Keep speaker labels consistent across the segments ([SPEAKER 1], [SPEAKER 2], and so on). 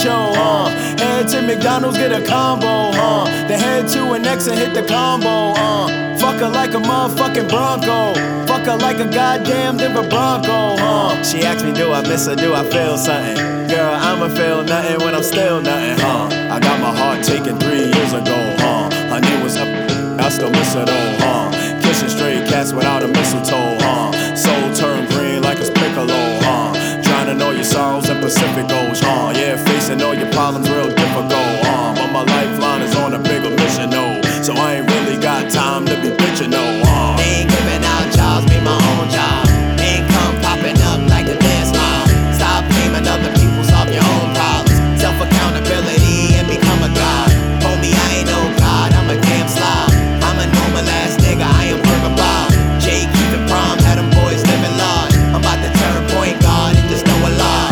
[SPEAKER 1] show, Head to McDonald's, get a combo, Then head to an X and hit the combo, Fuck her like a motherfucking Bronco. Fuck her like a goddamn Denver Bronco, She asked me, do I miss her, do I feel something? Girl, I'ma feel nothing when I'm still nothing, I got my heart taken 3 years ago, Her name was I still miss her though, Kissing stray cats without a mistletoe, Soul turned green like it's Piccolo, Trying to know your sorrows and Pacificos, Yeah, facing all your problems real difficult, But my lifeline is on a bigger mission, no. So I ain't really got time to be bitching, no.
[SPEAKER 2] Ain't giving out jobs, be my own job. Income popping up like a dance mob. Stop blaming other people, solve your own problems. Self-accountability and become a god. Homie, I ain't no god, I'm a damn slob. I'm a normal ass nigga, I am Burger Bob. Jay keeping prom, had them boys living large. I'm about to turn point guard and just know a lot.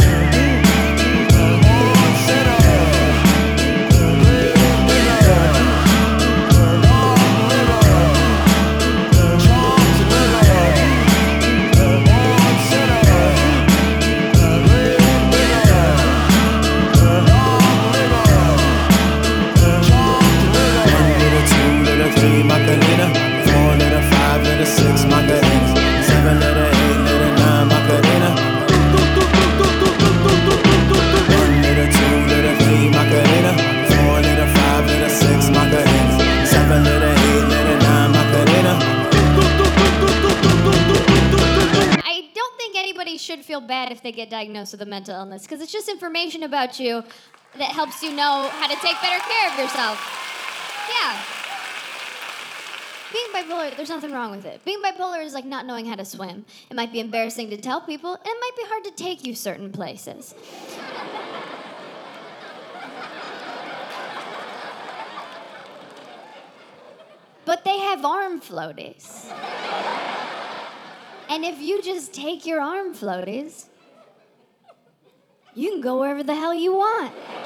[SPEAKER 1] Macarena, 4 liter, 5 liter, 6 Macarena, 7 liter, 8 liter, 9 Macarena. 1 liter, 2 liter, 3 Macarena, 4 liter, 5 liter, 6 Macarena, 7 liter, 8 liter, 9 Macarena.
[SPEAKER 3] I don't think anybody should feel bad if they get diagnosed with a mental illness, because it's just information about you that helps you know how to take better care of yourself. Yeah. Being bipolar, there's nothing wrong with it. Being bipolar is like not knowing how to swim. It might be embarrassing to tell people, and it might be hard to take you certain places. But they have arm floaties. And if you just take your arm floaties, you can go wherever the hell you want.